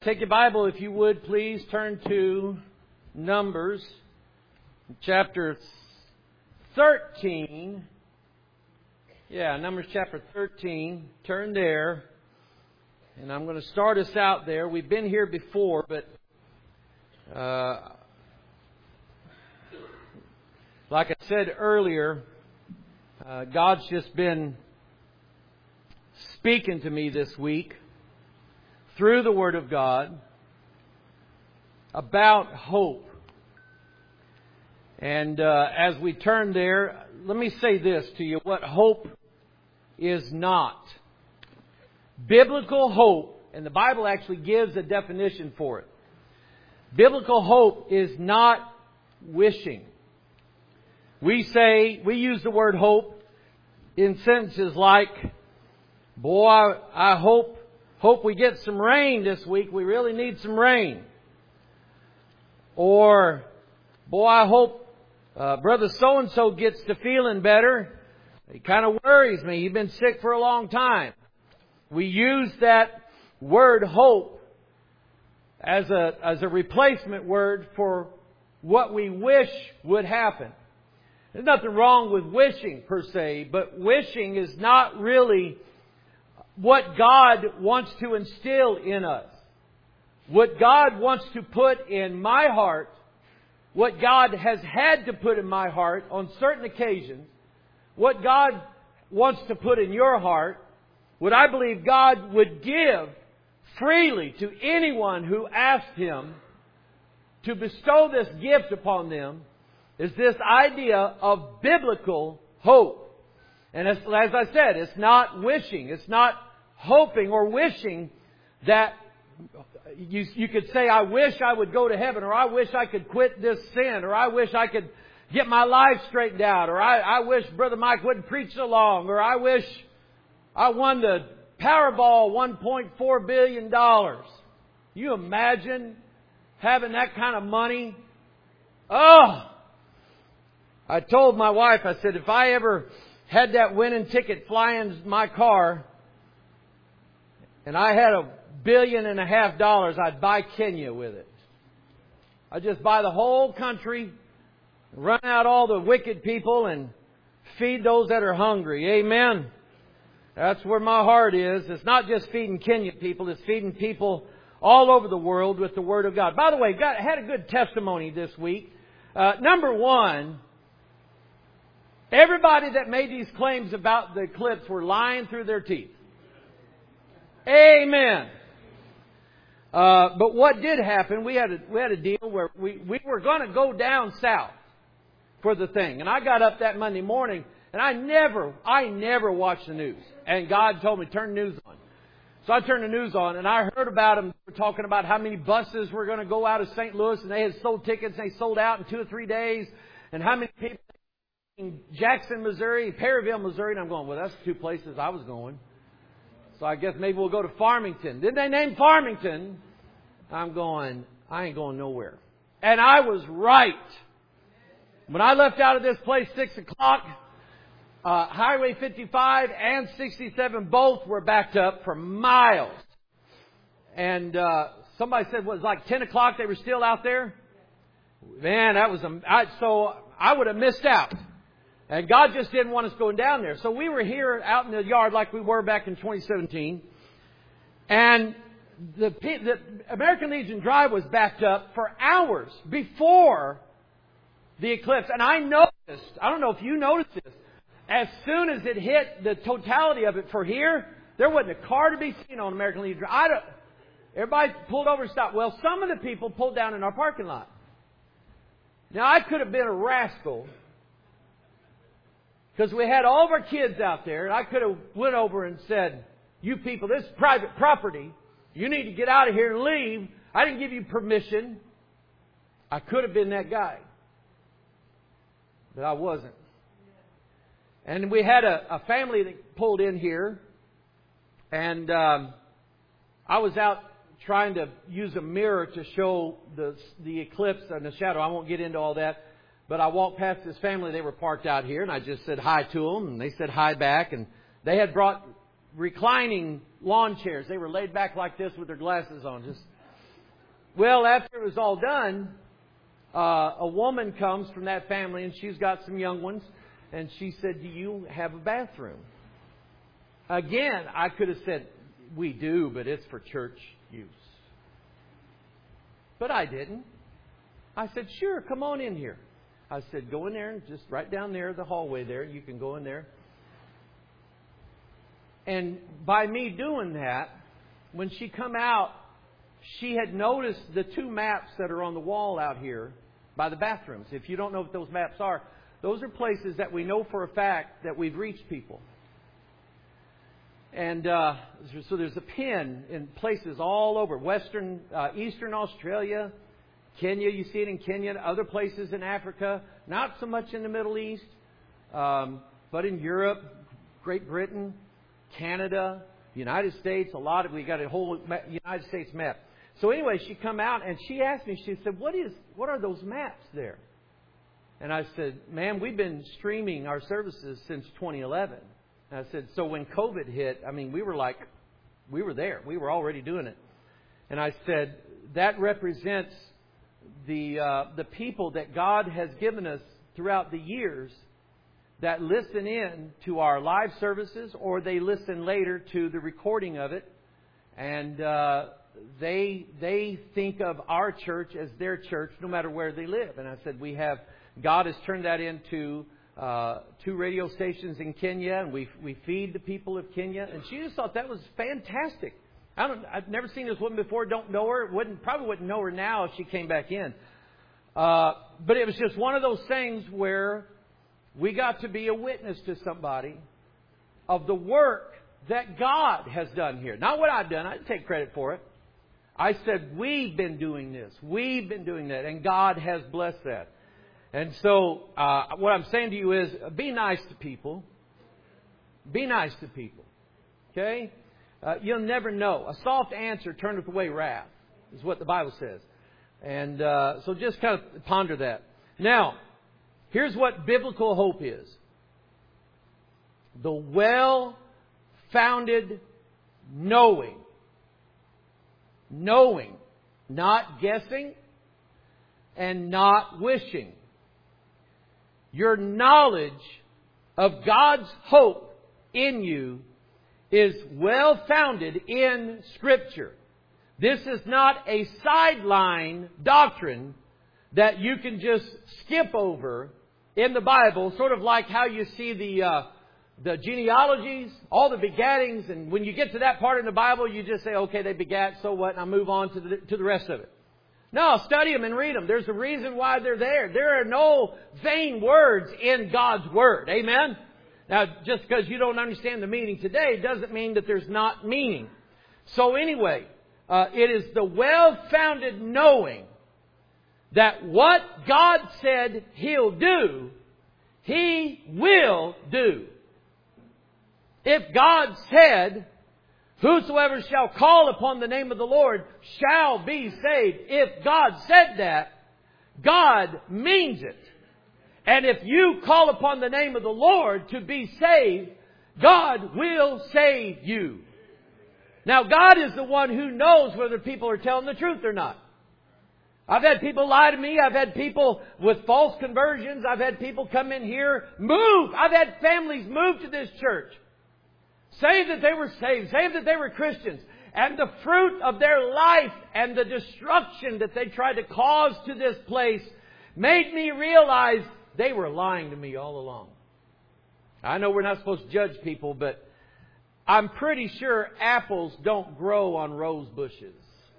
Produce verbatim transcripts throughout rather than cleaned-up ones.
Take your Bible, if you would, please. Turn to Numbers, chapter thirteen. Yeah, Numbers chapter thirteen. Turn there. And I'm going to start us out there. We've been here before, but uh, like I said earlier, uh, God's just been speaking to me this week through the Word of God about hope. And uh, as we turn there, let me say this to you, what hope is not. Biblical hope, and the Bible actually gives a definition for it. Biblical hope is not wishing. We say, we use the word hope in sentences like, boy, I hope Hope we get some rain this week. We really need some rain. Or, boy, I hope uh, Brother so-and-so gets to feeling better. He kind of worries me. He's been sick for a long time. We use that word hope as a, as a replacement word for what we wish would happen. There's nothing wrong with wishing per se, but wishing is not really what God wants to instill in us. What God wants to put in my heart, what God has had to put in my heart on certain occasions, what God wants to put in your heart, what I believe God would give freely to anyone who asked Him to bestow this gift upon them, is this idea of biblical hope. And as, as I said, it's not wishing, it's not hoping or wishing that you, you could say, I wish I would go to heaven, or I wish I could quit this sin, or I wish I could get my life straightened out, or I, I wish Brother Mike wouldn't preach so long, or I wish I won the Powerball one point four billion dollars. You imagine having that kind of money? Oh! I told my wife, I said, if I ever had that winning ticket flying in my car, and I had a billion and a half dollars, I'd buy Kenya with it. I'd just buy the whole country, run out all the wicked people, and feed those that are hungry. Amen. That's where my heart is. It's not just feeding Kenya people, it's feeding people all over the world with the Word of God. By the way, got had a good testimony this week. Uh, number one, everybody that made these claims about the eclipse were lying through their teeth. Amen. Uh, but what did happen, we had a, we had a deal where we, we were going to go down south for the thing. And I got up that Monday morning, and I never, I never watched the news. And God told me, turn the news on. So I turned the news on, and I heard about them. They were talking about how many buses were going to go out of Saint Louis, and they had sold tickets, and they sold out in two or three days. And how many people in Jackson, Missouri, Perryville, Missouri. And I'm going, well, that's two places I was going. So I guess maybe we'll go to Farmington. Then they named Farmington. I'm going, I ain't going nowhere. And I was right. When I left out of this place six o'clock, uh, Highway fifty-five and sixty-seven both were backed up for miles. And uh, somebody said, what, it was like ten o'clock they were still out there? Man, that was, a, I, so I would have missed out. And God just didn't want us going down there. So we were here out in the yard like we were back in twenty seventeen. And the, the American Legion Drive was backed up for hours before the eclipse. And I noticed, I don't know if you noticed this, as soon as it hit the totality of it for here, there wasn't a car to be seen on American Legion Drive. I don't, everybody pulled over and stopped. Well, some of the people pulled down in our parking lot. Now, I could have been a rascal, because we had all of our kids out there, and I could have went over and said, you people, this is private property. You need to get out of here and leave. I didn't give you permission. I could have been that guy. But I wasn't. And we had a, a family that pulled in here. And um, I was out trying to use a mirror to show the, the eclipse and the shadow. I won't get into all that. But I walked past this family. They were parked out here, and I just said hi to them, and they said hi back. And they had brought reclining lawn chairs. They were laid back like this with their glasses on. Just Well, after it was all done, uh, a woman comes from that family, and she's got some young ones, and she said, "Do you have a bathroom?" Again, I could have said, "We do, but it's for church use." But I didn't. I said, "Sure, come on in here." I said, "Go in there and just right down there, the hallway there. You can go in there." And by me doing that, when she come out, she had noticed the two maps that are on the wall out here by the bathrooms. If you don't know what those maps are, those are places that we know for a fact that we've reached people. And uh, so there's a pin in places all over Western, uh, Eastern Australia, Kenya. You see it in Kenya, other places in Africa. Not so much in the Middle East, um, but in Europe, Great Britain, Canada, United States. A lot of we got a whole United States map. So anyway, she come out and she asked me. She said, "What is? What are those maps there?" And I said, "Ma'am, we've been streaming our services since twenty eleven." And I said, "So when COVID hit, I mean, we were like, we were there. We were already doing it." And I said, "That represents the uh, the people that God has given us throughout the years that listen in to our live services, or they listen later to the recording of it, and uh, they they think of our church as their church, no matter where they live." And I said, "We have God has turned that into uh, two radio stations in Kenya, and we we feed the people of Kenya." And she just thought that was fantastic. I don't, I've never seen this woman before. Don't know her. Wouldn't probably wouldn't know her now if she came back in. Uh, but it was just one of those things where we got to be a witness to somebody of the work that God has done here. Not what I've done. I didn't take credit for it. I said, we've been doing this. We've been doing that. And God has blessed that. And so uh, what I'm saying to you is, be nice to people. Be nice to people. Okay? Uh, you'll never know. A soft answer turneth away wrath, is what the Bible says. And uh, so just kind of ponder that. Now, here's what biblical hope is. The well-founded knowing. Knowing. Not guessing and not wishing. Your knowledge of God's hope in you is well-founded in Scripture. This is not a sideline doctrine that you can just skip over in the Bible, sort of like how you see the uh, the genealogies, all the begattings, and when you get to that part in the Bible, you just say, "Okay, they begat, so what?" and I move on to the to the rest of it. No, study them and read them. There's a reason why they're there. There are no vain words in God's Word. Amen? Now, just because you don't understand the meaning today doesn't mean that there's not meaning. So anyway, uh, it is the well-founded knowing that what God said He'll do, He will do. If God said, "Whosoever shall call upon the name of the Lord shall be saved," if God said that, God means it. And if you call upon the name of the Lord to be saved, God will save you. Now, God is the one who knows whether people are telling the truth or not. I've had people lie to me. I've had people with false conversions. I've had people come in here, move. I've had families move to this church. Say that they were saved. Say that they were Christians. And the fruit of their life and the destruction that they tried to cause to this place made me realize they were lying to me all along. I know we're not supposed to judge people, but I'm pretty sure apples don't grow on rose bushes.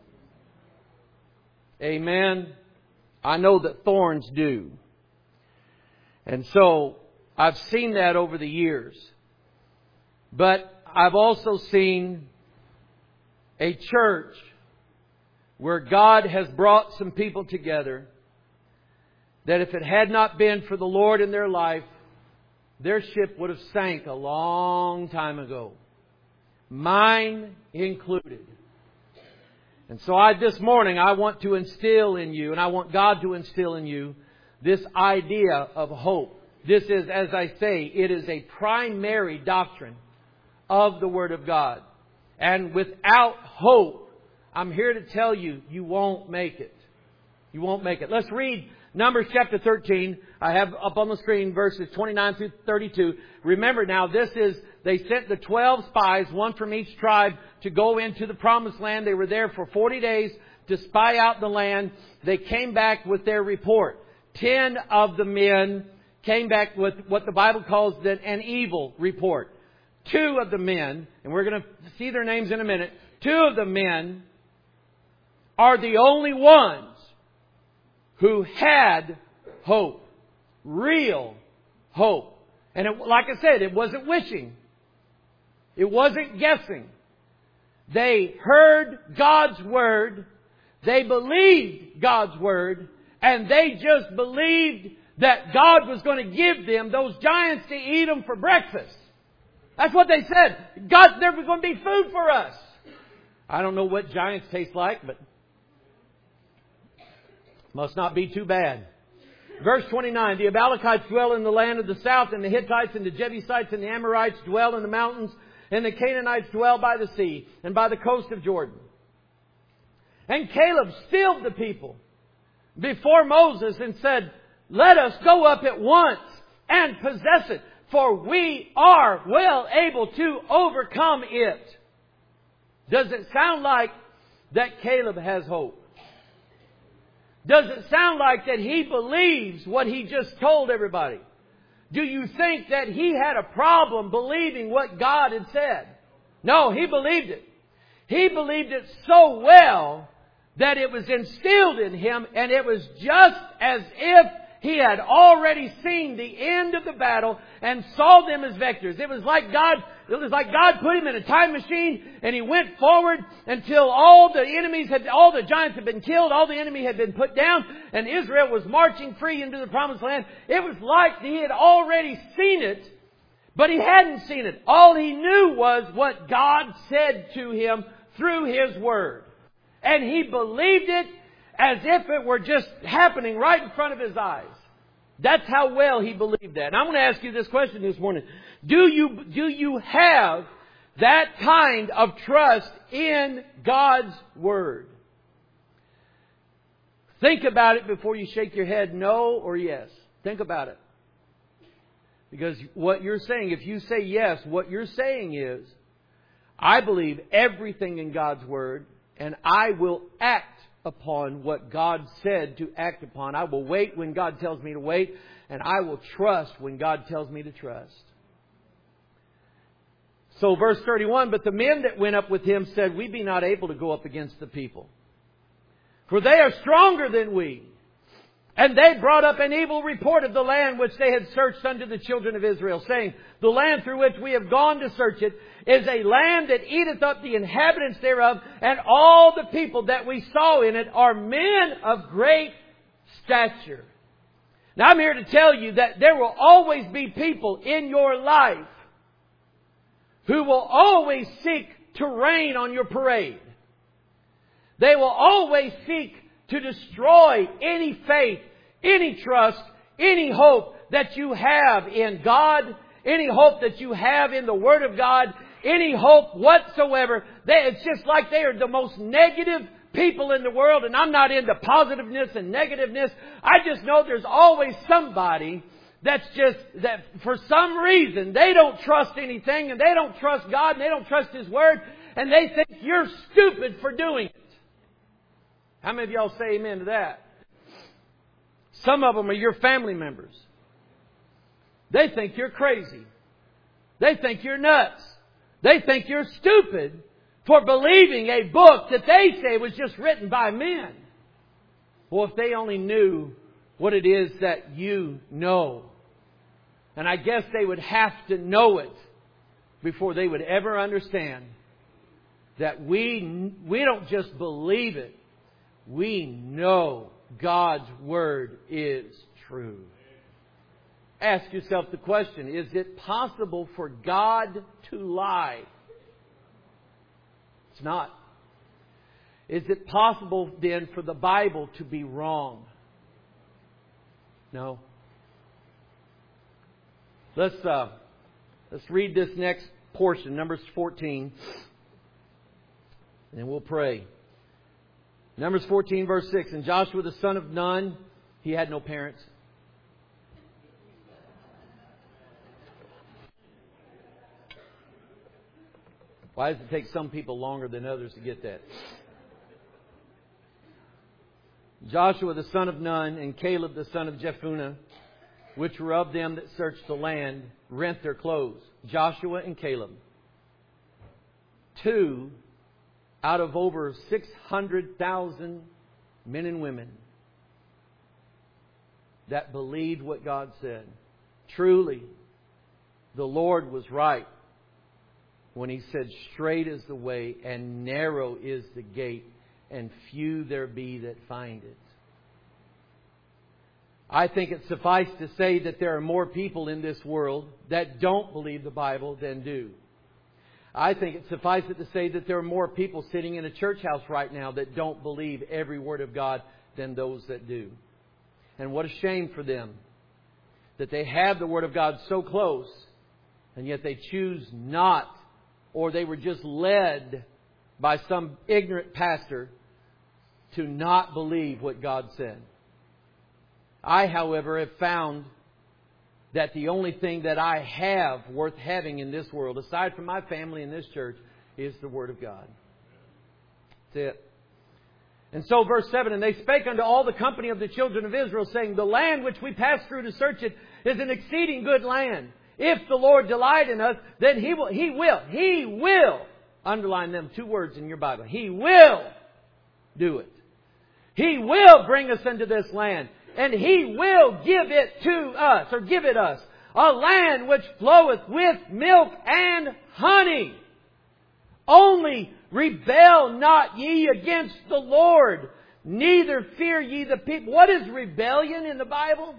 Amen. I know that thorns do. And so I've seen that over the years. But I've also seen a church where God has brought some people together that if it had not been for the Lord in their life, their ship would have sank a long time ago. Mine included. And so I, this morning, I want to instill in you, and I want God to instill in you, this idea of hope. This is, as I say, it is a primary doctrine of the Word of God. And without hope, I'm here to tell you, you won't make it. You won't make it. Let's read Numbers chapter thirteen. I have up on the screen verses twenty-nine through thirty-two. Remember now, this is, they sent the twelve spies, one from each tribe, to go into the promised land. They were there for forty days to spy out the land. They came back with their report. Ten of the men came back with what the Bible calls an evil report. Two of the men, and we're going to see their names in a minute, two of the men are the only ones who had hope. Real hope. And it, like I said, it wasn't wishing. It wasn't guessing. They heard God's Word. They believed God's Word. And they just believed that God was going to give them those giants to eat them for breakfast. That's what they said. God, there was going to be food for us. I don't know what giants taste like, but must not be too bad. Verse twenty-nine, the Amalekites dwell in the land of the south, and the Hittites and the Jebusites and the Amorites dwell in the mountains, and the Canaanites dwell by the sea and by the coast of Jordan. And Caleb stilled the people before Moses and said, let us go up at once and possess it, for we are well able to overcome it. Does it sound like that Caleb has hope? Does it sound like that he believes what he just told everybody? Do you think that he had a problem believing what God had said? No, he believed it. He believed it so well that it was instilled in him, and it was just as if he had already seen the end of the battle and saw them as victors. It was like God, it was like God put him in a time machine, and he went forward until all the enemies had, all the giants had been killed, all the enemy had been put down, and Israel was marching free into the promised land. It was like he had already seen it, but he hadn't seen it. All he knew was what God said to him through His Word. And he believed it as if it were just happening right in front of his eyes. That's how well he believed that. And I'm going to ask you this question this morning. Do you, do you have that kind of trust in God's Word? Think about it before you shake your head no or yes. Think about it. Because what you're saying, if you say yes, what you're saying is, I believe everything in God's Word, and I will act upon what God said to act upon. I will wait when God tells me to wait, and I will trust when God tells me to trust. So verse thirty-one, but the men that went up with him said, we be not able to go up against the people, for they are stronger than we. And they brought up an evil report of the land which they had searched unto the children of Israel, saying, the land through which we have gone to search it is a land that eateth up the inhabitants thereof, and all the people that we saw in it are men of great stature. Now I'm here to tell you that there will always be people in your life who will always seek to rain on your parade. They will always seek to destroy any faith, any trust, any hope that you have in God, any hope that you have in the Word of God, any hope whatsoever. They, it's just like they are the most negative people in the world, and I'm not into positiveness and negativeness. I just know there's always somebody that's just, that for some reason they don't trust anything, and they don't trust God, and they don't trust His Word, and they think you're stupid for doing it. How many of y'all say amen to that? Some of them are your family members. They think you're crazy. They think you're nuts. They think you're stupid for believing a book that they say was just written by men. Well, if they only knew what it is that you know. And I guess they would have to know it before they would ever understand that we, we don't just believe it. We know God's Word is true. Ask yourself the question, is it possible for God to lie? It's not. Is it possible then for the Bible to be wrong? No. Let's uh, let's read this next portion, Numbers fourteen, and we'll pray. Numbers fourteen, verse six. And Joshua the son of Nun, he had no parents. Why does it take some people longer than others to get that? Joshua the son of Nun and Caleb the son of Jephunneh, which were of them that searched the land, rent their clothes. Joshua and Caleb. Two out of over six hundred thousand men and women that believed what God said. Truly, the Lord was right when He said, straight is the way and narrow is the gate, and few there be that find it. I think it suffices to say that there are more people in this world that don't believe the Bible than do. I think it suffices to say that there are more people sitting in a church house right now that don't believe every word of God than those that do. And what a shame for them that they have the Word of God so close, and yet they choose not, or they were just led by some ignorant pastor to not believe what God said. I, however, have found that the only thing that I have worth having in this world, aside from my family in this church, is the Word of God. That's it. And so verse seven, and they spake unto all the company of the children of Israel, saying, the land which we passed through to search it is an exceeding good land. If the Lord delight in us, then He will, He will, He will, underline them two words in your Bible, He will do it. He will bring us into this land. And He will give it to us, or give it us, a land which floweth with milk and honey. Only rebel not ye against the Lord, neither fear ye the people. What is rebellion in the Bible?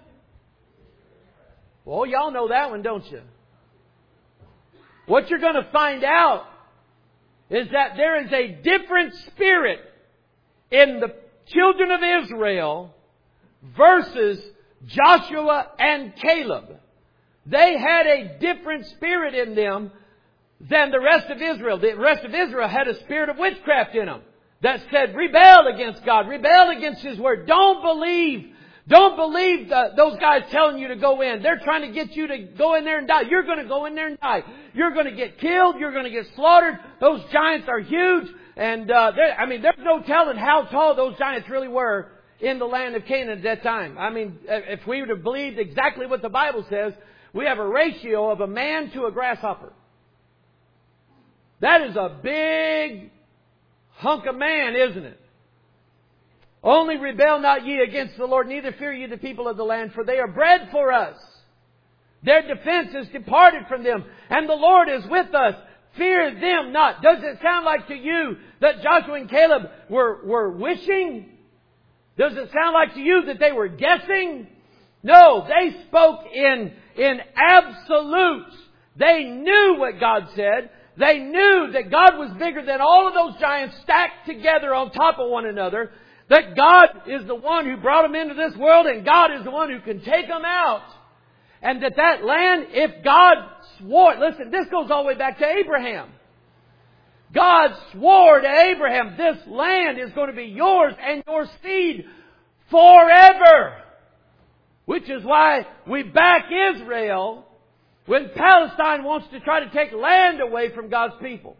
Well, y'all know that one, don't you? What you're going to find out is that there is a different spirit in the children of Israel versus Joshua and Caleb. They had a different spirit in them than the rest of Israel. The rest of Israel had a spirit of witchcraft in them that said, rebel against God, rebel against His Word. Don't believe, don't believe the, those guys telling you to go in. They're trying to get you to go in there and die. You're going to go in there and die. You're going to get killed. You're going to get slaughtered. Those giants are huge. And, uh, I mean, there's no telling how tall those giants really were in the land of Canaan at that time. I mean, if we would have believed exactly what the Bible says, we have a ratio of a man to a grasshopper. That is a big hunk of man, isn't it? Only rebel not ye against the Lord, neither fear ye the people of the land, for they are bread for us. Their defense is departed from them, and the Lord is with us. Fear them not. Does it sound like to you that Joshua and Caleb were, were wishing? Does it sound like to you that they were guessing? No, they spoke in, in absolutes. They knew what God said. They knew that God was bigger than all of those giants stacked together on top of one another. That God is the one who brought them into this world, and God is the one who can take them out. And that that land, if God swore, listen, this goes all the way back to Abraham. God swore to Abraham, this land is going to be yours and your seed forever. Which is why we back Israel when Palestine wants to try to take land away from God's people.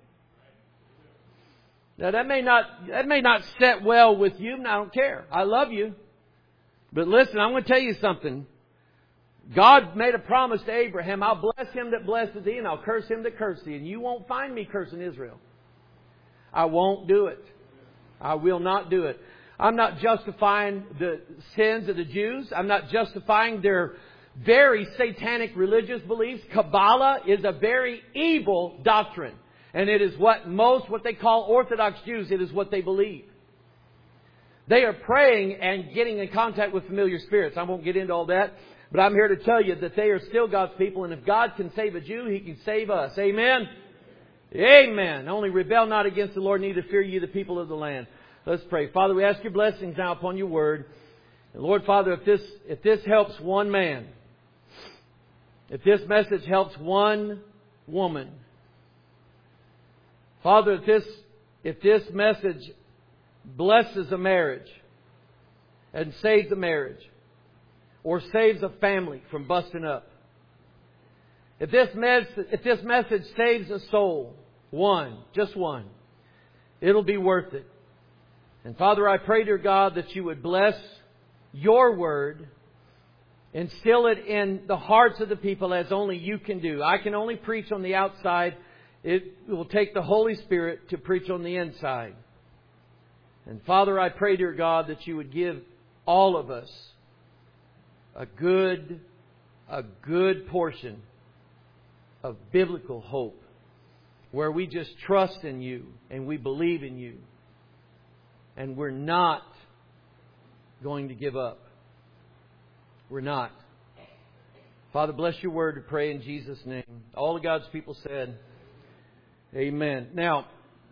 Now that may not, that may not set well with you, and I don't care. I love you. But listen, I'm going to tell you something. God made a promise to Abraham, I'll bless him that blesses thee, and I'll curse him that curses thee. And you won't find me cursing Israel. I won't do it. I will not do it. I'm not justifying the sins of the Jews. I'm not justifying their very satanic religious beliefs. Kabbalah is a very evil doctrine. And it is what most, what they call Orthodox Jews, it is what they believe. They are praying and getting in contact with familiar spirits. I won't get into all that. But I'm here to tell you that they are still God's people. And if God can save a Jew, He can save us. Amen? Amen. Only rebel not against the Lord, neither fear ye the people of the land. Let's pray. Father, we ask your blessings now upon your word. And Lord, Father, if this, if this helps one man, if this message helps one woman, Father, if this, if this message blesses a marriage and saves a marriage or saves a family from busting up. If this, mes- if this message saves a soul, one, just one, it'll be worth it. And Father, I pray, dear God, that You would bless Your Word, instill it in the hearts of the people as only You can do. I can only preach on the outside. It will take the Holy Spirit to preach on the inside. And Father, I pray, dear God, that You would give all of us a good, a good portion of biblical hope, where we just trust in You and we believe in You, and we're not going to give up. We're not. Father, bless Your Word, to pray in Jesus' name. All of God's people said, Amen. Now,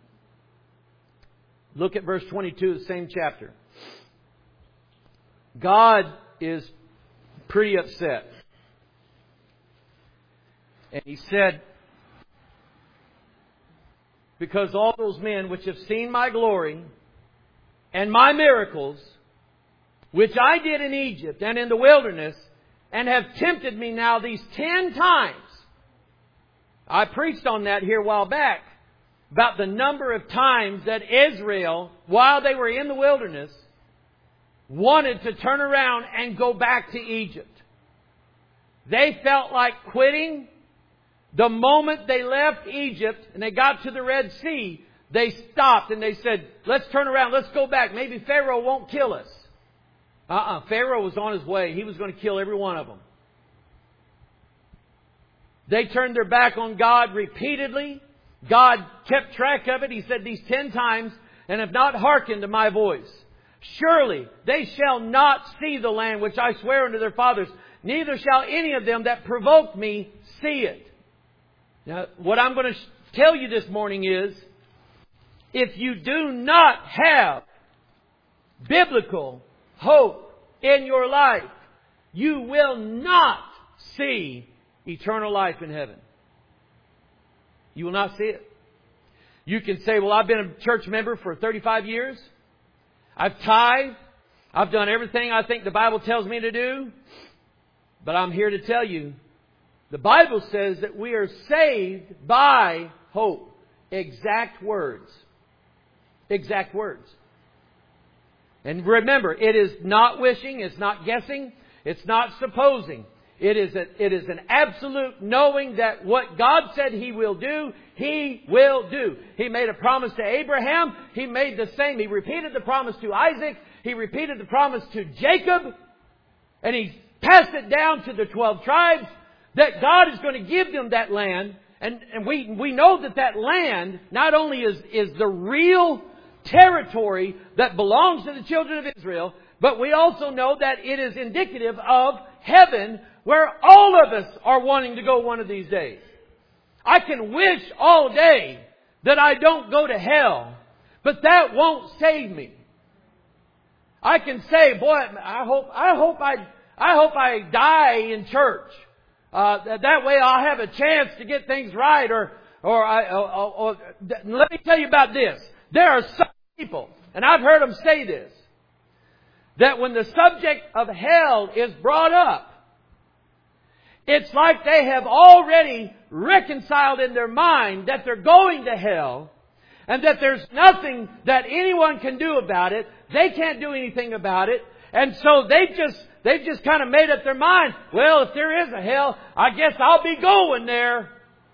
look at verse twenty-two of the same chapter. God is pretty upset. And He said, because all those men which have seen My glory and My miracles, which I did in Egypt and in the wilderness, and have tempted Me now these ten times. I preached on that here a while back, about the number of times that Israel, while they were in the wilderness, wanted to turn around and go back to Egypt. They felt like quitting. The moment they left Egypt and they got to the Red Sea, they stopped and they said, let's turn around, let's go back. Maybe Pharaoh won't kill us. Uh-uh. Pharaoh was on his way. He was going to kill every one of them. They turned their back on God repeatedly. God kept track of it. He said these ten times, and have not hearkened to My voice. Surely they shall not see the land which I swear unto their fathers, neither shall any of them that provoke Me see it. Now, what I'm going to tell you this morning is, if you do not have biblical hope in your life, you will not see eternal life in heaven. You will not see it. You can say, well, I've been a church member for thirty-five years. I've tithed. I've done everything I think the Bible tells me to do. But I'm here to tell you, the Bible says that we are saved by hope. Exact words. Exact words. And remember, it is not wishing, it's not guessing, it's not supposing. It is, a, it is an absolute knowing that what God said He will do, He will do. He made a promise to Abraham. He made the same. He repeated the promise to Isaac. He repeated the promise to Jacob. And He passed it down to the twelve tribes that God is going to give them that land. And, and we, we know that that land not only is, is the real territory that belongs to the children of Israel, but we also know that it is indicative of heaven, where all of us are wanting to go one of these days. I can wish all day that I don't go to hell, but that won't save me. I can say, boy, I hope, I hope I, I hope I die in church. Uh, that, that way I'll have a chance to get things right. Or, or, I, or, or, or let me tell you about this. There are some people, and I've heard them say this, that when the subject of hell is brought up, it's like they have already reconciled in their mind that they're going to hell, and that there's nothing that anyone can do about it. They can't do anything about it. And so they just, they've just kind of made up their mind, well, if there is a hell, I guess I'll be going there.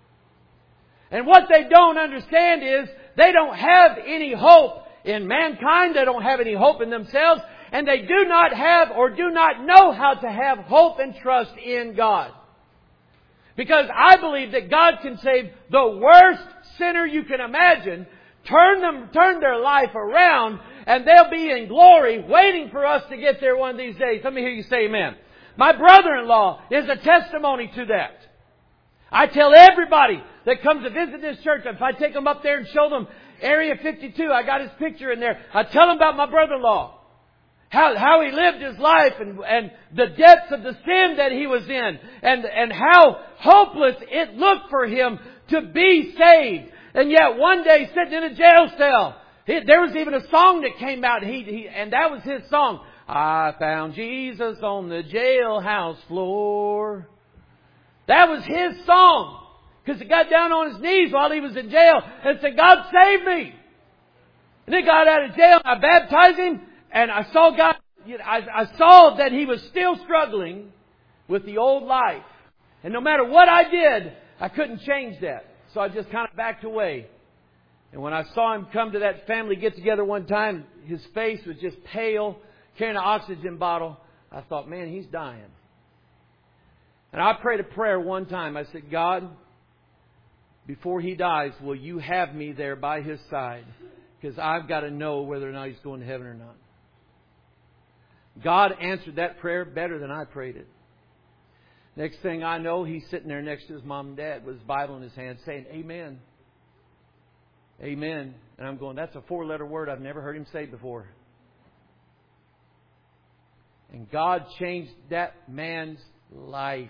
And what they don't understand is they don't have any hope in mankind. They don't have any hope in themselves. And they do not have or do not know how to have hope and trust in God. Because I believe that God can save the worst sinner you can imagine, turn them, turn their life around, and they'll be in glory waiting for us to get there one of these days. Let me hear you say amen. My brother-in-law is a testimony to that. I tell everybody that comes to visit this church, if I take them up there and show them Area fifty-two, I got his picture in there. I tell them about my brother-in-law. How, how he lived his life and, and the depths of the sin that he was in. And, and how hopeless it looked for him to be saved. And yet one day sitting in a jail cell, He, there was even a song that came out, and, he, he, and that was his song. I found Jesus on the jailhouse floor. That was his song. Because he got down on his knees while he was in jail and said, God save me. And he got out of jail. I baptized him, and I saw God. I, I saw that he was still struggling with the old life. And no matter what I did, I couldn't change that. So I just kind of backed away. And when I saw him come to that family get-together one time, his face was just pale, carrying an oxygen bottle. I thought, man, he's dying. And I prayed a prayer one time. I said, God, before he dies, will you have me there by his side? Because I've got to know whether or not he's going to heaven or not. God answered that prayer better than I prayed it. Next thing I know, he's sitting there next to his mom and dad with his Bible in his hand saying, Amen. Amen. And I'm going, that's a four-letter word I've never heard him say before. And God changed that man's life.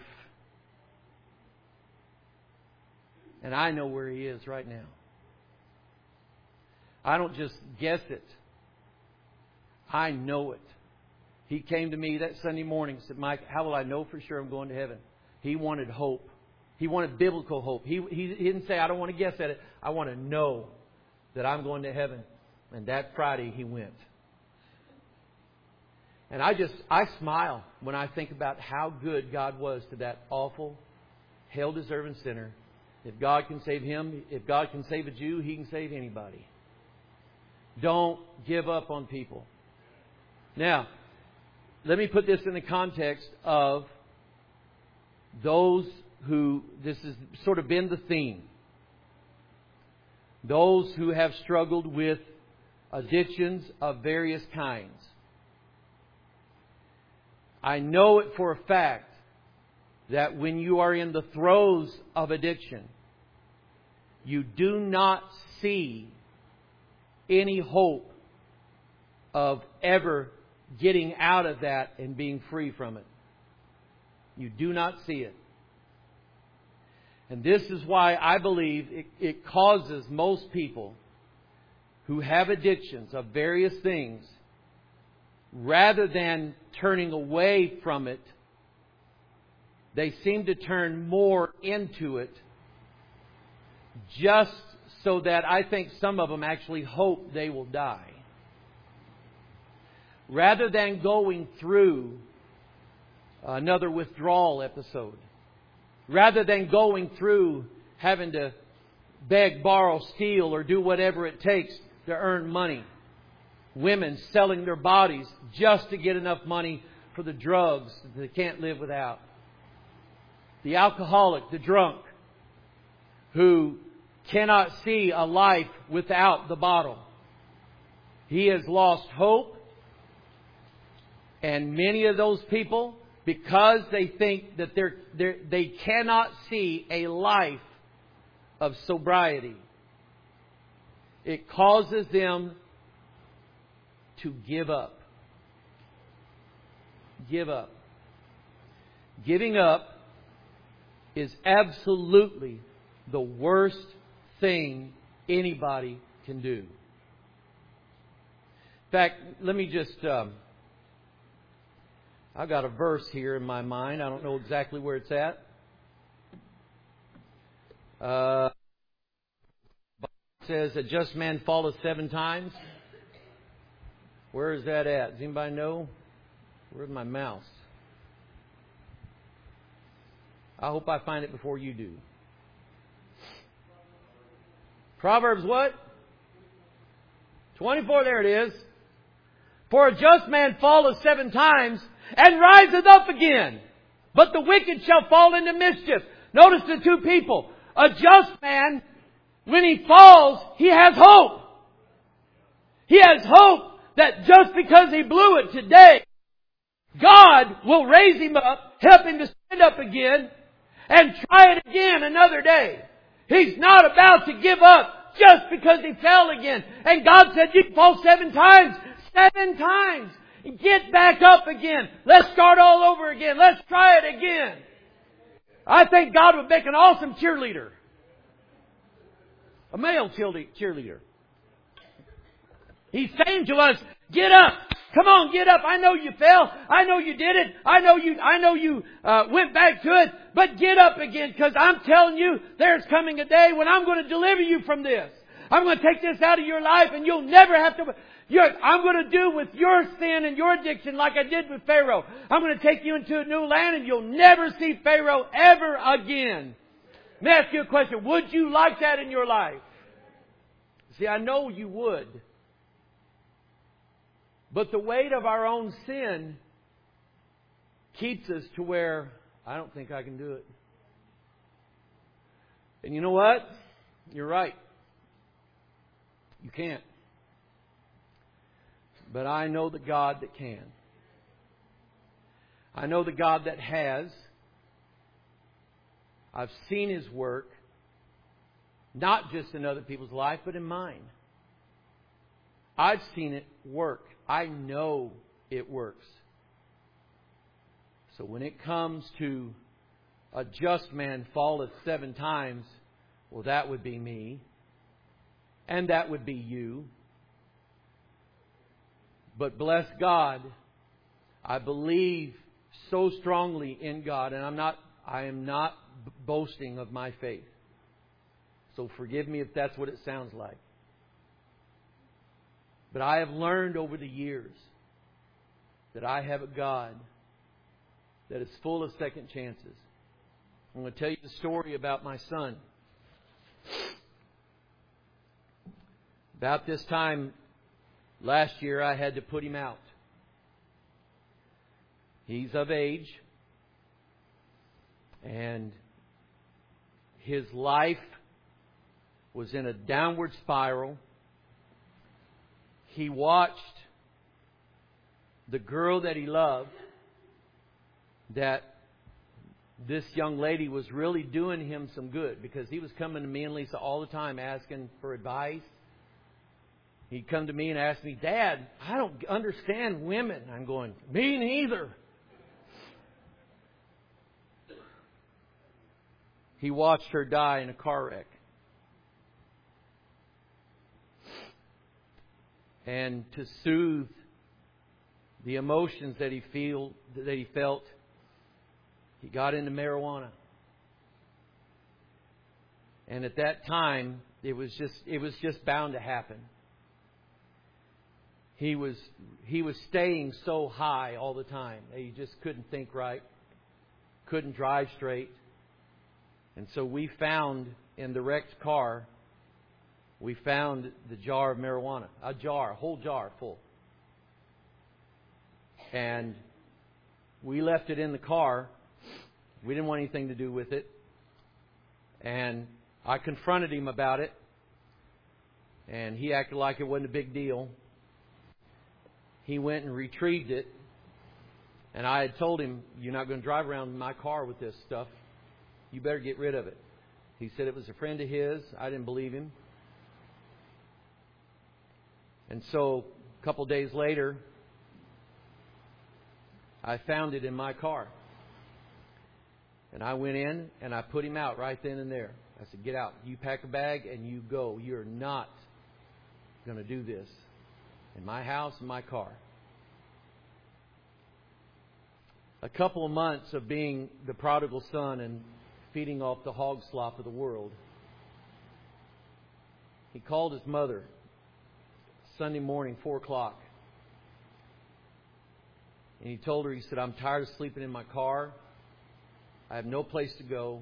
And I know where he is right now. I don't just guess it. I know it. He came to me that Sunday morning and said, Mike, how will I know for sure I'm going to heaven? He wanted hope. He wanted biblical hope. He, he, he didn't say, I don't want to guess at it. I want to know that I'm going to heaven. And that Friday he went. And I just, I smile when I think about how good God was to that awful, hell-deserving sinner. If God can save him, if God can save a Jew, He can save anybody. Don't give up on people. Now, let me put this in the context of those who, this has sort of been the theme. Those who have struggled with addictions of various kinds. I know it for a fact that when you are in the throes of addiction, you do not see any hope of ever getting out of that and being free from it. You do not see it. And this is why I believe it, it causes most people who have addictions of various things, rather than turning away from it, they seem to turn more into it, just so that I think some of them actually hope they will die. Rather than going through another withdrawal episode. Rather than going through having to beg, borrow, steal, or do whatever it takes to earn money. Women selling their bodies just to get enough money for the drugs that they can't live without. The alcoholic, the drunk, who cannot see a life without the bottle. He has lost hope. And many of those people, because they think that they're, they're, they cannot see a life of sobriety, it causes them to give up. Give up. Giving up is absolutely the worst thing anybody can do. In fact, let me just... Um, I've got a verse here in my mind. I don't know exactly where it's at. Uh, it says, a just man falleth seven times. Where is that at? Does anybody know? Where's my mouse? I hope I find it before you do. Proverbs what? twenty-four, there it is. For a just man falleth seven times, and riseth up again. But the wicked shall fall into mischief. Notice the two people. A just man, when he falls, he has hope. He has hope that just because he blew it today, God will raise him up, help him to stand up again, and try it again another day. He's not about to give up just because he fell again. And God said, you can fall seven times. Seven times. Get back up again. Let's start all over again. Let's try it again. I think God would make an awesome cheerleader. A male cheerleader. He's saying to us, get up. Come on, get up. I know you fell. I know you did it. I know you, I know you uh, went back to it. But get up again, because I'm telling you, there's coming a day when I'm going to deliver you from this. I'm going to take this out of your life, and you'll never have to... You're, I'm going to do with your sin and your addiction like I did with Pharaoh. I'm going to take you into a new land, and you'll never see Pharaoh ever again. Let me ask you a question. Would you like that in your life? See, I know you would. But the weight of our own sin keeps us to where I don't think I can do it. And you know what? You're right. You can't. But I know the God that can. I know the God that has. I've seen His work, not just in other people's life, but in mine. I've seen it work. I know it works. So when it comes to a just man falleth seven times, well, that would be me. And that would be you. But bless God, I believe so strongly in God, and I'm not, I am not boasting of my faith. So forgive me if that's what it sounds like. But I have learned over the years that I have a God that is full of second chances. I'm going to tell you the story about my son. About this time last year, I had to put him out. He's of age. And his life was in a downward spiral. He watched the girl that he loved, that this young lady was really doing him some good, because he was coming to me and Lisa all the time asking for advice. He'd come to me and ask me, Dad, I don't understand women. I'm going, me neither. He watched her die in a car wreck. And to soothe the emotions that he feel that he felt, he got into marijuana. And at that time, it was just it was just bound to happen. He was he was staying so high all the time that he just couldn't think right, couldn't drive straight. And so we found in the wrecked car, we found the jar of marijuana, a jar, a whole jar full. And we left it in the car. We didn't want anything to do with it. And I confronted him about it. And he acted like it wasn't a big deal. He went and retrieved it. And I had told him, you're not going to drive around in my car with this stuff. You better get rid of it. He said it was a friend of his. I didn't believe him. And so a couple days later, I found it in my car. And I went in and I put him out right then and there. I said, get out. You pack a bag and you go. You're not going to do this in my house, in my car. A couple of months of being the prodigal son and feeding off the hog slop of the world. He called his mother Sunday morning, four o'clock. And he told her, he said, I'm tired of sleeping in my car. I have no place to go.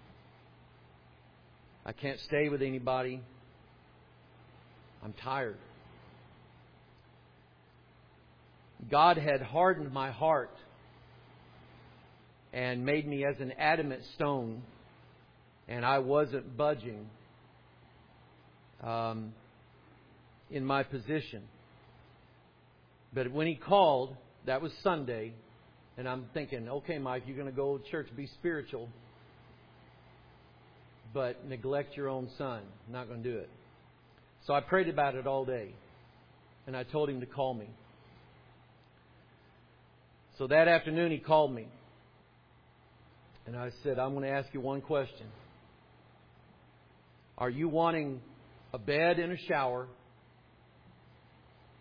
I can't stay with anybody. I'm tired. God had hardened my heart and made me as an adamant stone, and I wasn't budging um, in my position. But when he called, that was Sunday, and I'm thinking, okay, Mike, you're going to go to church, be spiritual, but neglect your own son. I'm not going to do it. So I prayed about it all day, and I told him to call me. So that afternoon he called me. And I said, I'm going to ask you one question. Are you wanting a bed and a shower?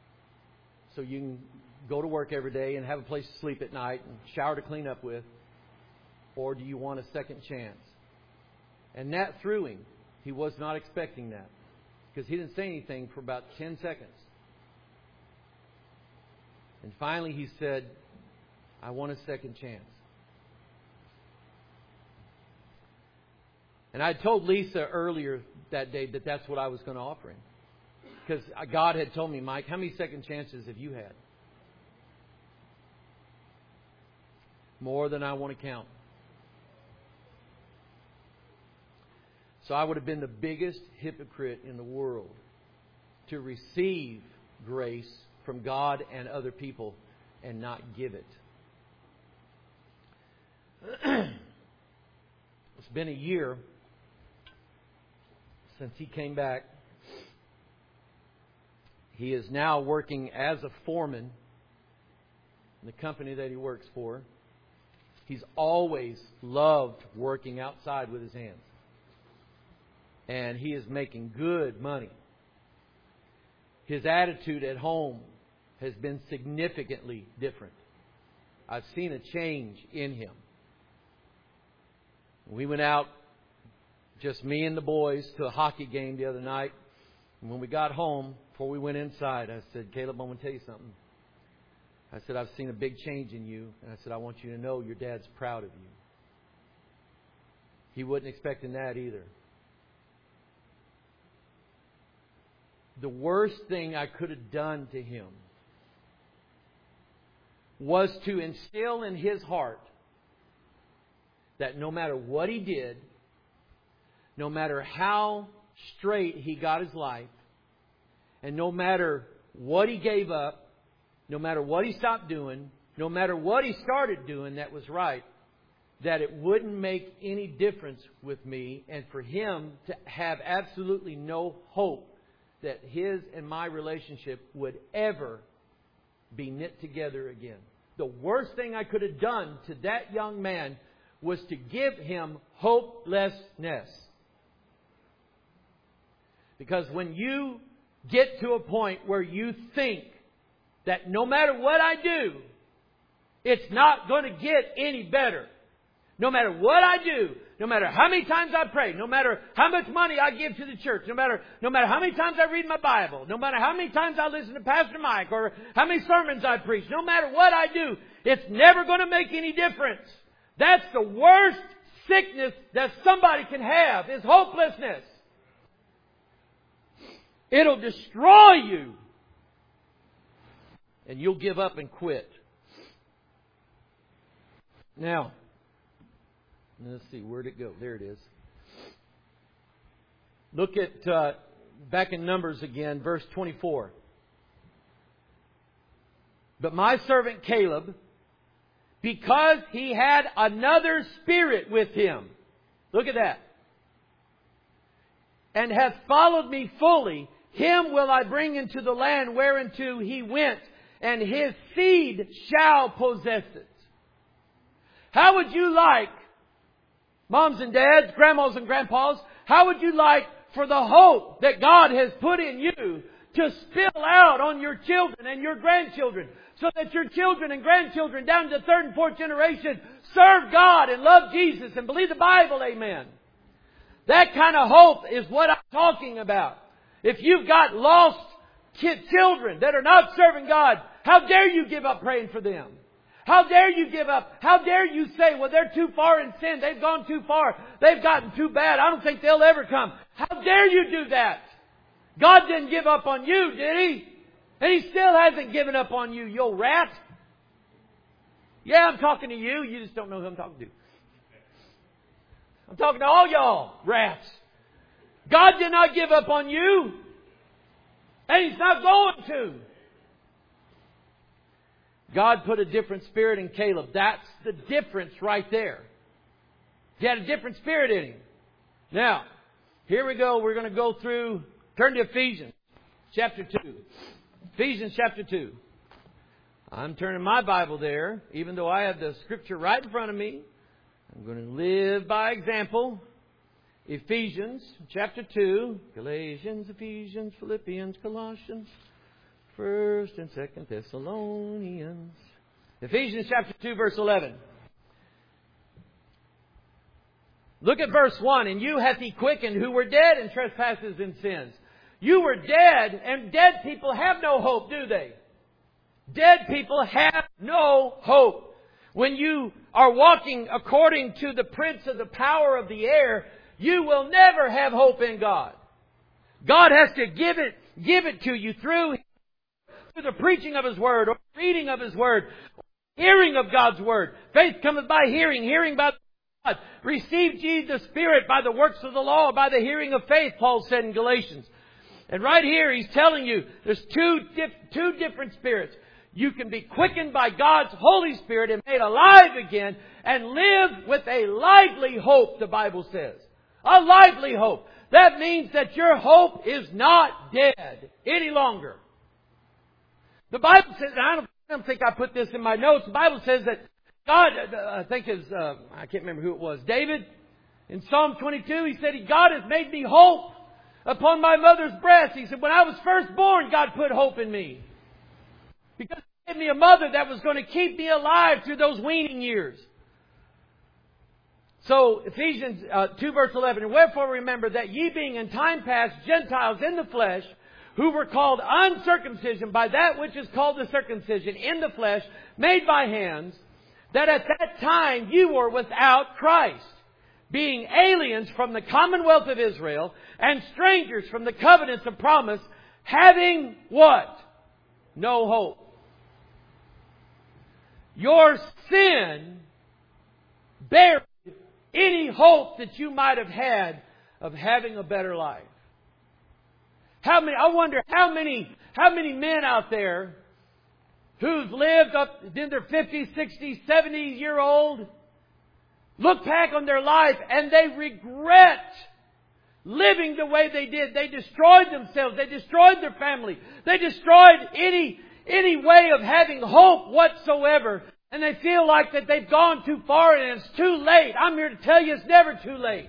so you can go to work every day and have a place to sleep at night and shower to clean up with? Or do you want a second chance? And that threw him. He was not expecting that, because he didn't say anything for about ten seconds. And finally he said, I want a second chance. And I told Lisa earlier that day that that's what I was going to offer him. Because God had told me, Mike, how many second chances have you had? More than I want to count. So I would have been the biggest hypocrite in the world to receive grace from God and other people and not give it. It's been a year since he came back. He is now working as a foreman in the company that he works for. He's always loved working outside with his hands. And he is making good money. His attitude at home has been significantly different. I've seen a change in him. We went out, just me and the boys, to a hockey game the other night. And when we got home, before we went inside, I said, Caleb, I'm going to tell you something. I said, I've seen a big change in you. And I said, I want you to know your dad's proud of you. He wasn't expecting that either. The worst thing I could have done to him was to instill in his heart that no matter what he did, no matter how straight he got his life, and no matter what he gave up, no matter what he stopped doing, no matter what he started doing that was right, that it wouldn't make any difference with me, and for him to have absolutely no hope that his and my relationship would ever be knit together again. The worst thing I could have done to that young man was to give him hopelessness. Because when you get to a point where you think that no matter what I do, it's not going to get any better. No matter what I do, no matter how many times I pray, no matter how much money I give to the church, no matter no matter how many times I read my Bible, no matter how many times I listen to Pastor Mike, or how many sermons I preach, no matter what I do, it's never going to make any difference. That's the worst sickness that somebody can have, is hopelessness. It'll destroy you. And you'll give up and quit. Now, let's see, where'd it go? There it is. Look at, uh, back in Numbers again, verse twenty-four. But my servant Caleb, because he had another spirit with him. Look at that. And hath followed me fully, him will I bring into the land whereinto he went, and his seed shall possess it. How would you like, moms and dads, grandmas and grandpas, how would you like for the hope that God has put in you to spill out on your children and your grandchildren, so that your children and grandchildren down to the third and fourth generation serve God and love Jesus and believe the Bible, amen? That kind of hope is what I'm talking about. If you've got lost kid, children that are not serving God, how dare you give up praying for them? How dare you give up? How dare you say, well, they're too far in sin. They've gone too far. They've gotten too bad. I don't think they'll ever come. How dare you do that? God didn't give up on you, did He? And He still hasn't given up on you, you old rat. Yeah, I'm talking to you. You just don't know who I'm talking to. I'm talking to all y'all rats. God did not give up on you. And He's not going to. God put a different spirit in Caleb. That's the difference right there. He had a different spirit in him. Now, here we go. We're going to go through. Turn to Ephesians chapter two. Ephesians chapter two. I'm turning my Bible there, even though I have the scripture right in front of me. I'm going to live by example. Ephesians chapter two. Galatians, Ephesians, Philippians, Colossians, First and Second Thessalonians. Ephesians chapter two, verse eleven. Look at verse one. And you hath He quickened who were dead in trespasses and sins. You were dead, and dead people have no hope, do they? Dead people have no hope. When you are walking according to the prince of the power of the air, you will never have hope in God. God has to give it, give it to you through, through the preaching of His Word, or reading of His Word, hearing of God's Word. Faith cometh by hearing, hearing by God. Receive ye the Spirit by the works of the law, by the hearing of faith, Paul said in Galatians. And right here he's telling you there's two, dif- two different spirits. You can be quickened by God's Holy Spirit and made alive again and live with a lively hope, the Bible says. A lively hope. That means that your hope is not dead any longer. The Bible says, and I don't, I don't think I put this in my notes, the Bible says that God, I think is, uh, I can't remember who it was, David, in Psalm twenty-two, he said, God has made me hope upon my mother's breast. He said, when I was first born, God put hope in me. Because He gave me a mother that was going to keep me alive through those weaning years. So, Ephesians uh, two verse eleven, and wherefore remember that ye being in time past Gentiles in the flesh, who were called uncircumcision by that which is called the circumcision in the flesh, made by hands, that at that time you were without Christ, being aliens from the commonwealth of Israel, and strangers from the covenants of promise, having what? No hope. Your sin buried any hope that you might have had of having a better life. How many, I wonder how many, how many men out there who've lived up in their fifties, sixties, seventies year old, look back on their life and they regret living the way they did. They destroyed themselves. They destroyed their family. They destroyed any, any way of having hope whatsoever. And they feel like that they've gone too far and it's too late. I'm here to tell you it's never too late.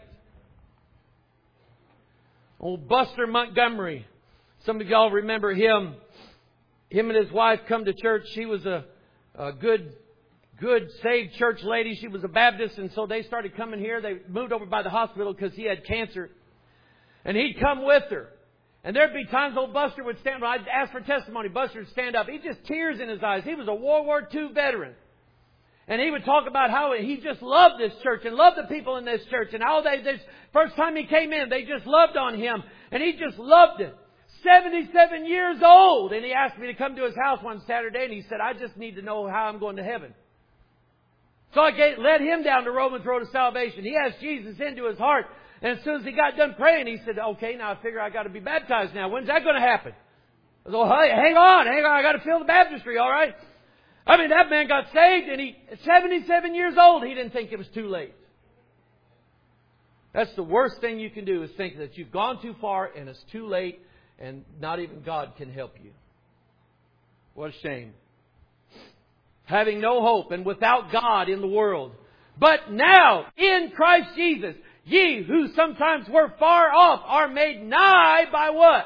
Old Buster Montgomery. Some of y'all remember him. Him and his wife come to church. She was a, a good, good saved church lady. She was a Baptist, and so they started coming here. They moved over by the hospital because he had cancer. And he'd come with her. And there'd be times old Buster would stand up. I'd ask for testimony. Buster would stand up. He just tears in his eyes. He was a World War Two veteran. And he would talk about how he just loved this church and loved the people in this church. And how they, this first time he came in, they just loved on him. And he just loved it. seventy-seven years old. And he asked me to come to his house one Saturday. And he said, I just need to know how I'm going to heaven. So I gave, led him down the Romans Road of Salvation. He asked Jesus into his heart. And as soon as he got done praying, he said, okay, now I figure I got to be baptized now. When's that going to happen? I said, oh, hey, hang on, hang on. I got to fill the baptistry, all right? I mean, that man got saved, and he, seventy-seven years old, he didn't think it was too late. That's the worst thing you can do, is think that you've gone too far and it's too late and not even God can help you. What a shame. Having no hope and without God in the world. But now, in Christ Jesus, ye who sometimes were far off are made nigh by what?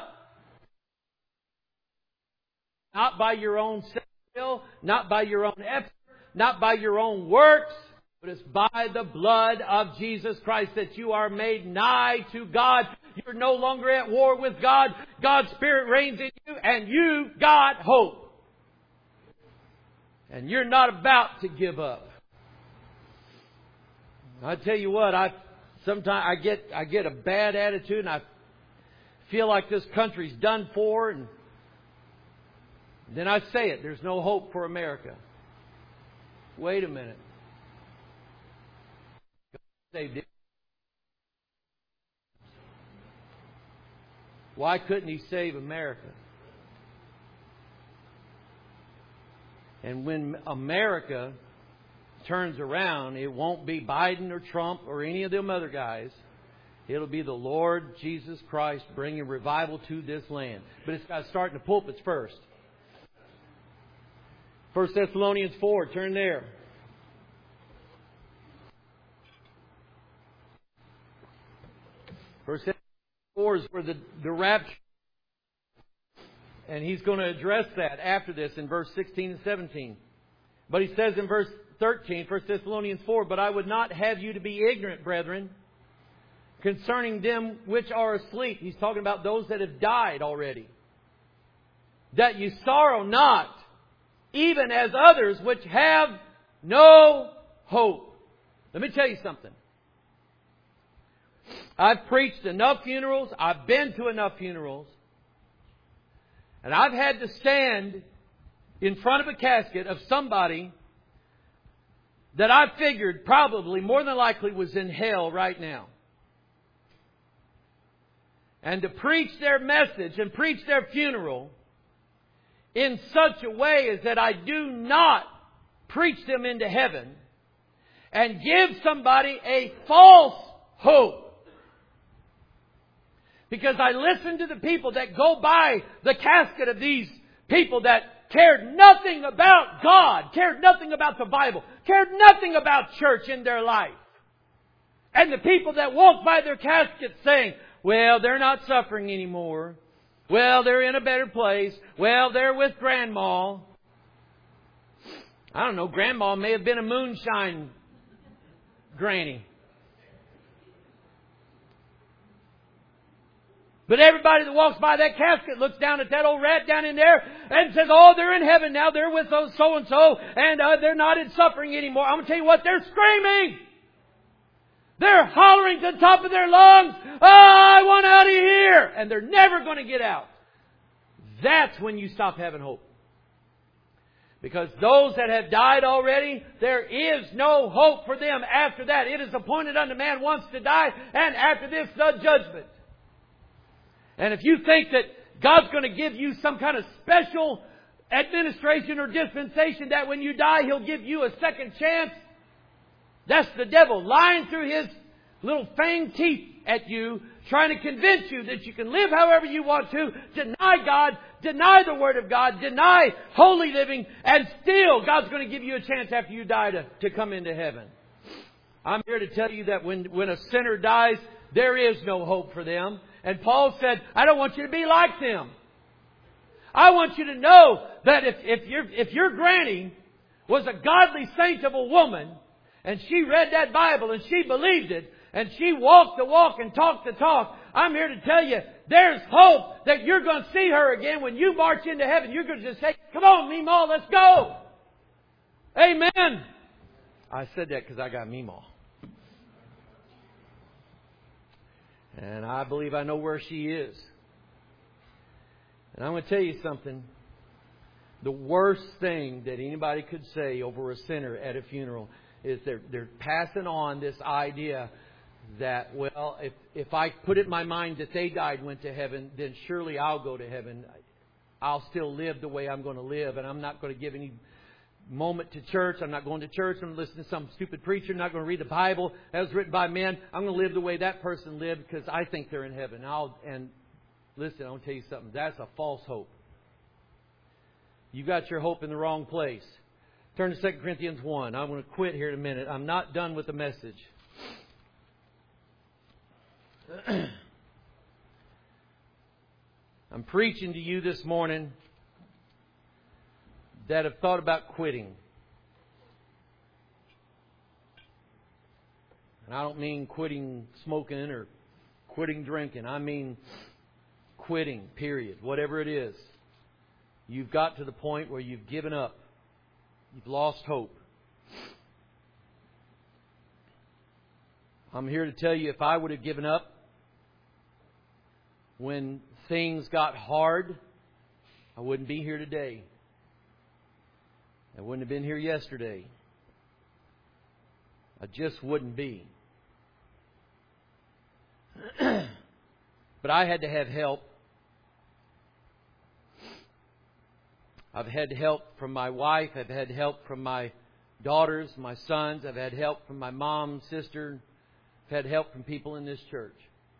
Not by your own self-will, not by your own effort, not by your own works, but it's by the blood of Jesus Christ that you are made nigh to God. You're no longer at war with God. God's Spirit reigns in you, and you got hope. And you're not about to give up. I tell you what, I sometimes I get I get a bad attitude, and I feel like this country's done for, and then I say it, there's no hope for America. Wait a minute. God saved it. Why couldn't He save America? And when America turns around, it won't be Biden or Trump or any of them other guys. It'll be the Lord Jesus Christ bringing revival to this land. But it's got to start in the pulpits first. First Thessalonians four, turn there. First Thessalonians four is where the, the rapture. And he's going to address that after this in verse sixteen and seventeen. But he says in verse thirteen, First Thessalonians four, "But I would not have you to be ignorant, brethren, concerning them which are asleep." He's talking about those that have died already. "That you sorrow not, even as others which have no hope." Let me tell you something. I've preached enough funerals. I've been to enough funerals. And I've had to stand in front of a casket of somebody that I figured probably more than likely was in hell right now. And to preach their message and preach their funeral in such a way as that I do not preach them into heaven and give somebody a false hope. Because I listen to the people that go by the casket of these people that cared nothing about God, cared nothing about the Bible, cared nothing about church in their life. And the people that walk by their casket saying, well, they're not suffering anymore. Well, they're in a better place. Well, they're with Grandma. I don't know, Grandma may have been a moonshine granny. But everybody that walks by that casket looks down at that old rat down in there and says, oh, they're in heaven now. They're with those so-and-so and uh, they're not in suffering anymore. I'm going to tell you what, they're screaming. They're hollering to the top of their lungs, oh, I want out of here. And they're never going to get out. That's when you stop having hope. Because those that have died already, there is no hope for them after that. It is appointed unto man once to die, and after this the judgment. And if you think that God's going to give you some kind of special administration or dispensation that when you die He'll give you a second chance, that's the devil lying through his little fanged teeth at you, trying to convince you that you can live however you want to, deny God, deny the Word of God, deny holy living, and still God's going to give you a chance after you die to, to come into heaven. I'm here to tell you that when, when a sinner dies, there is no hope for them. And Paul said, I don't want you to be like them. I want you to know that if, if, your, if your granny was a godly saint of a woman, and she read that Bible and she believed it, and she walked the walk and talked the talk, I'm here to tell you, there's hope that you're going to see her again when you march into heaven. You're going to just say, come on, Meemaw, let's go. Amen. I said that because I got Meemaw. And I believe I know where she is. And I'm going to tell you something. The worst thing that anybody could say over a sinner at a funeral is they're, they're passing on this idea that, well, if, if I put it in my mind that they died and went to heaven, then surely I'll go to heaven. I'll still live the way I'm going to live, and I'm not going to give any moment to church. I'm not going to church. I'm listening to some stupid preacher. I'm not going to read the Bible that was written by men. I'm going to live the way that person lived because I think they're in heaven. I'll, and listen, I'll tell you something. That's a false hope. You got your hope in the wrong place. Turn to Second Corinthians one. I'm going to quit here in a minute. I'm not done with the message. I'm preaching to you this morning that have thought about quitting. And I don't mean quitting smoking or quitting drinking. I mean quitting, period. Whatever it is. You've got to the point where you've given up. You've lost hope. I'm here to tell you, if I would have given up when things got hard, I wouldn't be here today. I wouldn't have been here yesterday. I just wouldn't be. But I had to have help. I've had help from my wife. I've had help from my daughters, my sons. I've had help from my mom, sister. I've had help from people in this church.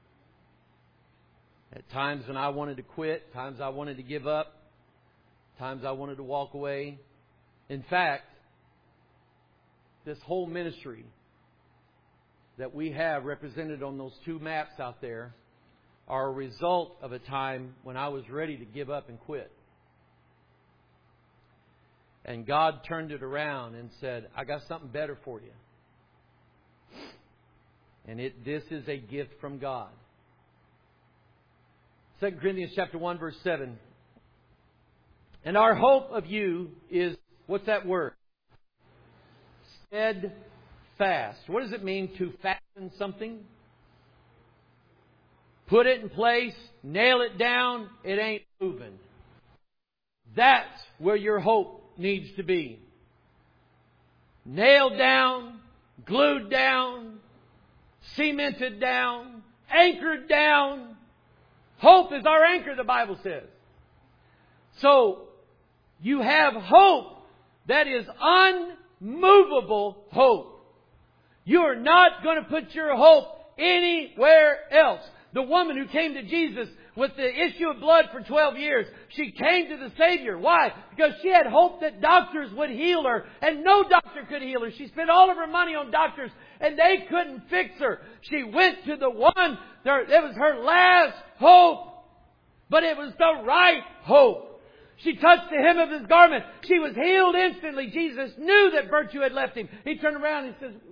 At times when I wanted to quit, times I wanted to give up, times I wanted to walk away. In fact, this whole ministry that we have represented on those two maps out there are a result of a time when I was ready to give up and quit. And God turned it around and said, I got something better for you. And it this is a gift from God. Second Corinthians chapter one, verse seven. And our hope of you is, what's that word? Steadfast. What does it mean to fasten something? Put it in place, nail it down, it ain't moving. That's where your hope needs to be. Nailed down, glued down, cemented down, anchored down. Hope is our anchor, the Bible says. So, you have hope that is unmovable hope. You are not going to put your hope anywhere else. The woman who came to Jesus with the issue of blood for twelve years, she came to the Savior. Why? Because she had hope that doctors would heal her, and no doctor could heal her. She spent all of her money on doctors, and they couldn't fix her. She went to the one, it was her last hope, but it was the right hope. She touched the hem of His garment. She was healed instantly. Jesus knew that virtue had left Him. He turned around and says,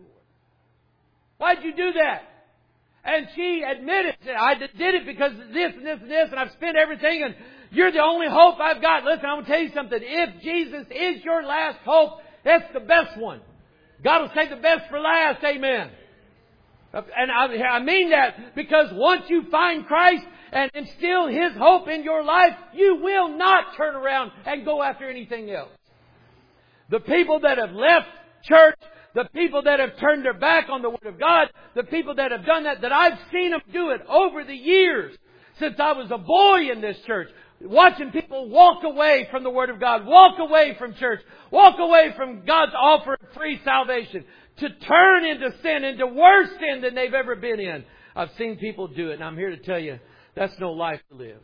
why'd you do that? And she admitted, I did it because of this and this and this, and I've spent everything, and you're the only hope I've got. Listen, I'm going to tell you something. If Jesus is your last hope, that's the best one. God will save the best for last. Amen. And I, I mean that because once you find Christ and instill His hope in your life, you will not turn around and go after anything else. The people that have left church, the people that have turned their back on the Word of God, the people that have done that, that I've seen them do it over the years since I was a boy in this church. Watching people walk away from the Word of God, walk away from church, walk away from God's offer of free salvation, to turn into sin, into worse sin than they've ever been in. I've seen people do it, and I'm here to tell you, that's no life to live.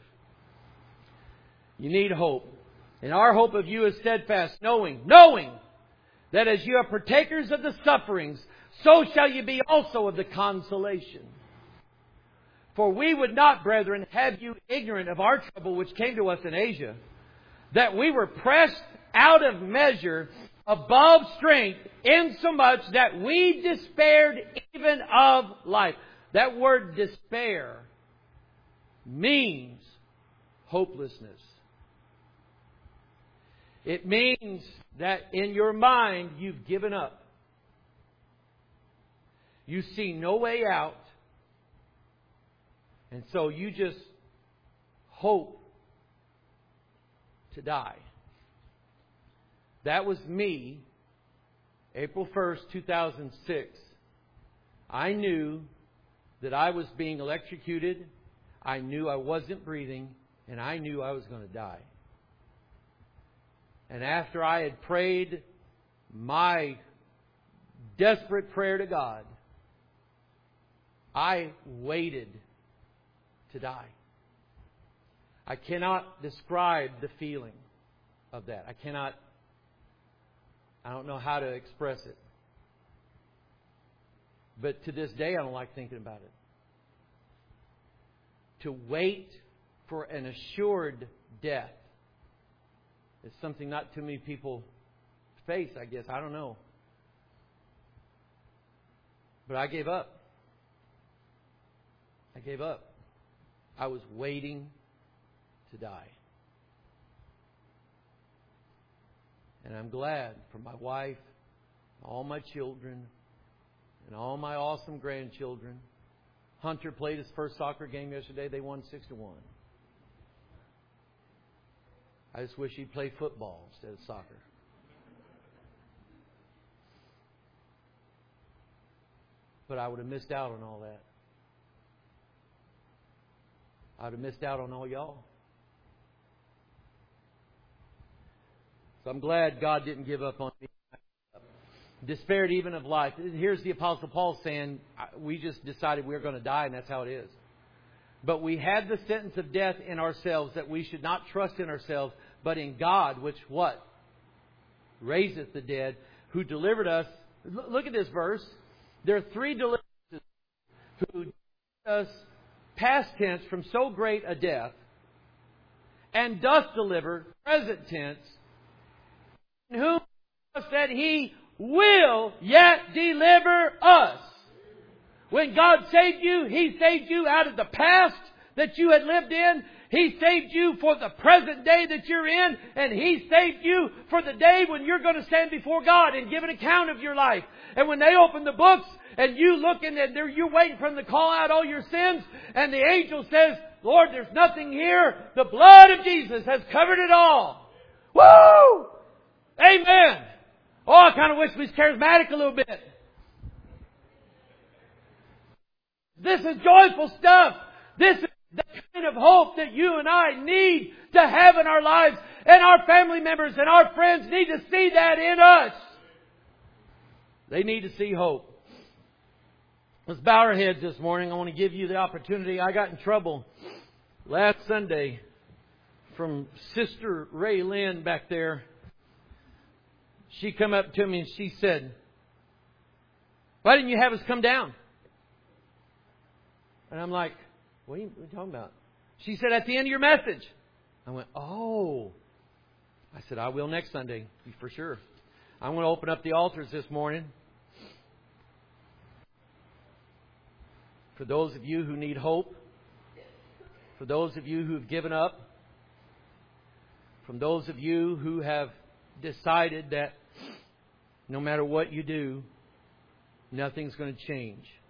You need hope. And our hope of you is steadfast, knowing, knowing that as you are partakers of the sufferings, so shall you be also of the consolation. For we would not, brethren, have you ignorant of our trouble which came to us in Asia, that we were pressed out of measure above strength, insomuch that we despaired even of life. That word despair means hopelessness. It means that in your mind you've given up. You see no way out. And so you just hope to die. That was me, April first, two thousand six. I knew that I was being electrocuted. I knew I wasn't breathing. And I knew I was going to die. And after I had prayed my desperate prayer to God, I waited to die. I cannot describe the feeling of that. I cannot, I don't know how to express it. But to this day, I don't like thinking about it. To wait for an assured death is something not too many people face, I guess. I don't know. But I gave up. I gave up. I was waiting to die. And I'm glad for my wife, all my children, and all my awesome grandchildren. Hunter played his first soccer game yesterday. They won six to one. I just wish he'd play football instead of soccer. But I would have missed out on all that. I would have missed out on all y'all. So I'm glad God didn't give up on me. Despaired even of life. Here's the Apostle Paul saying, we just decided we were going to die, and that's how it is. But we had the sentence of death in ourselves, that we should not trust in ourselves, but in God, which what? Raiseth the dead, who delivered us. Look at this verse. There are three deliverances who delivered us past tense from so great a death, and doth deliver present tense whom that He will yet deliver us. When God saved you, He saved you out of the past that you had lived in. He saved you for the present day that you're in. And He saved you for the day when you're going to stand before God and give an account of your life. And when they open the books and you looking and you're waiting for them to call out all your sins, and the angel says, Lord, there's nothing here. The blood of Jesus has covered it all. Woo! Amen. Oh, I kind of wish we was charismatic a little bit. This is joyful stuff. This is the kind of hope that you and I need to have in our lives. And our family members and our friends need to see that in us. They need to see hope. Let's bow our heads this morning. I want to give you the opportunity. I got in trouble last Sunday from Sister Ray Lynn back there. She come up to me and she said, why didn't you have us come down? And I'm like, what are you, what are you talking about? She said, at the end of your message. I went, oh. I said, I will next Sunday, for sure. I'm going to open up the altars this morning. For those of you who need hope. For those of you who have given up. From those of you who have decided that no matter what you do, nothing's going to change.